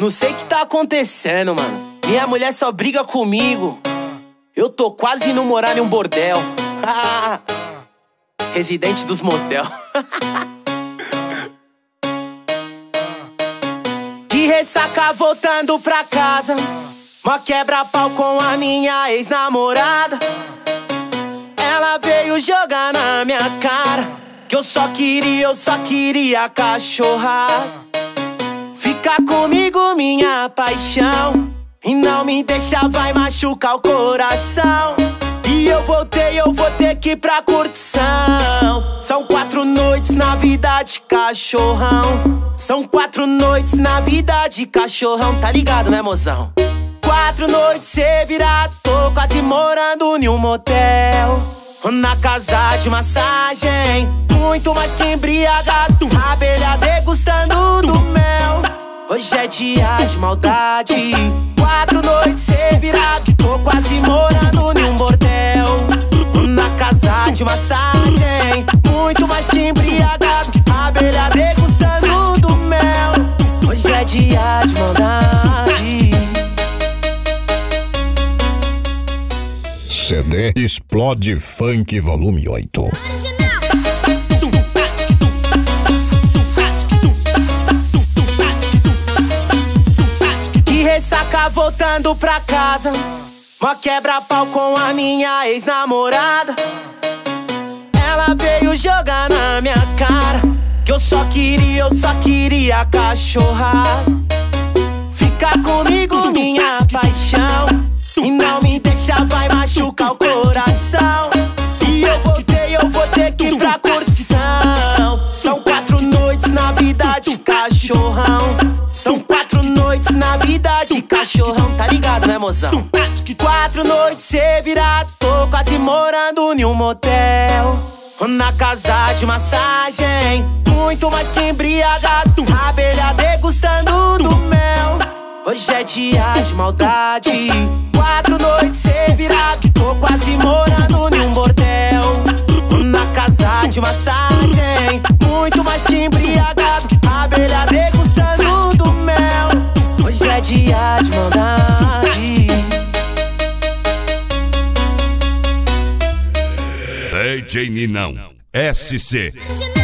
Não sei o que tá acontecendo, mano. Minha mulher só briga comigo. Eu tô quase indo morar em um bordel. Residente dos motel. De ressaca voltando pra casa, mó quebra-pau com a minha ex-namorada. Ela veio jogar na minha cara que eu só queria cachorrar. Fica comigo, minha paixão, e não me deixa, vai machucar o coração. E eu vou ter que ir pra curtição. São 4 noites na vida de cachorrão. São 4 noites na vida de cachorrão. Tá ligado, né, mozão? 4 noites cê virado, tô quase morando em um motel. Na casa de massagem, muito mais que embriagado, abelha degustando do mel. Hoje é dia de maldade. 4 noites cê virado, tô quase morando em um bordel. Na casa de massagem, muito mais que embriagado, abelha degustando do mel. Hoje é dia de maldade. CD Explode Funk Volume 8. De ressaca voltando pra casa, mó quebra-pau com a minha ex-namorada. Ela veio jogar na minha cara que eu só queria cachorrar. Fica comigo, minha paixão, e não me deixa, vai machucar o coração. E eu vou ter que ir pra curtição. São 4 noites na vida de cachorrão. São 4 noites na vida de cachorrão. Tá ligado, né, mozão? 4 noites cê virado, tô quase morando em um motel. Na casa de massagem, muito mais que embriagado, abelha degustando do mel. Hoje é dia de maldade. 4 noites cê virado, tô quase morando em um bordel. Na casa de massagem, muito mais que embriagado, abelha degustando do mel. Hoje é dia de maldade. DJ Ninão SC.